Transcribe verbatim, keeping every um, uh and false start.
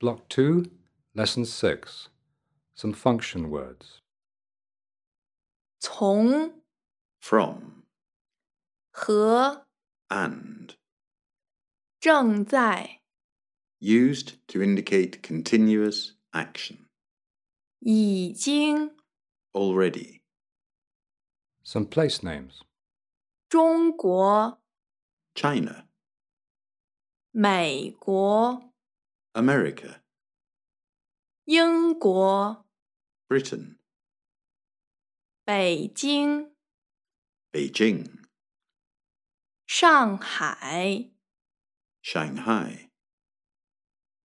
Block two, Lesson six. Some function words. 从 from, 和 and, 正在 used to indicate continuous action. 已经 Already, Some place names. 中国 China, 美国 America, 英国 Britain, 北京 Beijing, 上海 Shanghai.